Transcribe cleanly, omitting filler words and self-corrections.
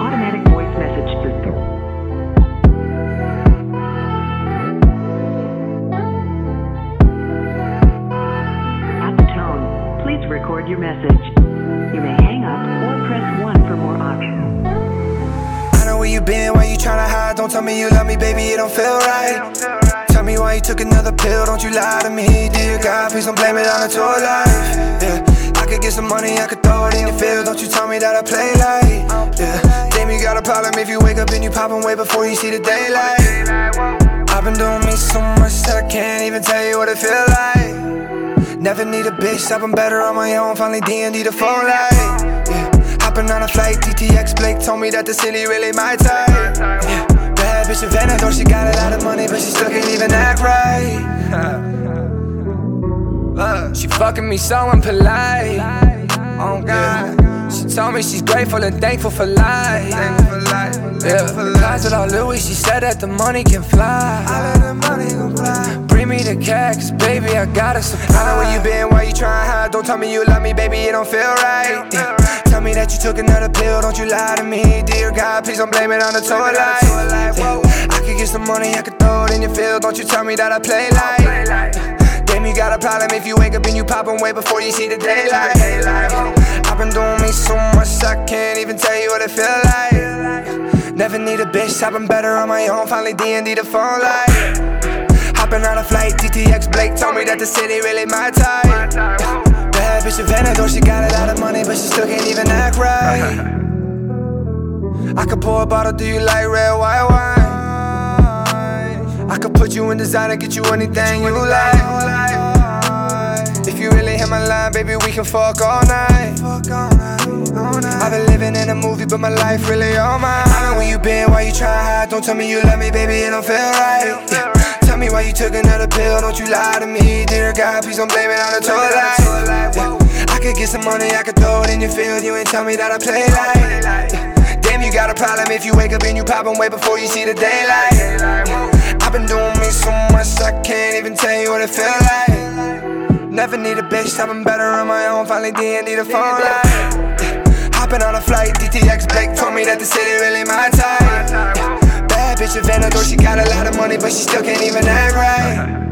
automatic voice message system. At the tone, please record your message. You may hang up or press 1 for more options. I know where you been, why you tryna hide? Don't tell me you love me, baby, it don't feel right. Tell me why you took another pill, don't you lie to me. Dear God, please don't blame it on a tour life. Yeah, I could get some money, I could throw it in your field. Don't you tell me that I play like. Yeah, damn, you got a problem if you wake up and you poppin' way before you see the daylight. I've been doing me so much that I can't even tell you what it feel like. Never need a bitch, I've been better on my own. Finally D&D the phone light. Yeah, hopping on a flight, TTX Blake told me that the city really my type. Yeah, bad bitch Savannah, though she got a lot of money, but she still can't even act right. She fucking me so impolite. Oh God, she told me she's grateful and thankful for life. Yeah, the closet all Louis, she said that the money can fly. Bring me the cash, baby, I got a supply. I know where you been, why you tryna hide? Don't tell me you love me, baby, it don't feel right. Yeah. Tell me that you took another pill, don't you lie to me. Dear God, please don't blame it on the tour life. Yeah. I could get some money, I could throw it in your field. Don't you tell me that I play like. Damn, you got a problem if you wake up and you poppin' way before you see the daylight. I've been doing me so much, I can't even tell you what it feel like. Never need a bitch, I've been better on my own. Finally D&D the phone light. Hopping on a flight, TTX Blake told me that the city really my type. Bad bitch Savannah, though she got a lot of money, but she still can't even act right. I could pour a bottle, do you like red, white wine? I could put you in designer, get you anything you like. If you really hit my line, baby, we can fuck all night. I've been living in a movie, but my life really all mine. I know where you been, why you tryna hide? Don't tell me you love me, baby, it don't feel right. Yeah. Tell me why you took another pill, don't you lie to me. Dear God, please don't blame it on the tour life. Yeah. I could get some money, I could throw it in your field. You ain't tell me that I play like. Yeah. Damn, you got a problem if you wake up and you poppin' way before you see the daylight. Yeah. I've been doing me so much, I can't even tell you what it feel like. Never need a bitch, I've been better on my own. Finally D&D the phone line. Hopping on a flight, TTX Blake told me that the city really my type. Bad bitch Savannah, though she got a lot of money, but she still can't even act right.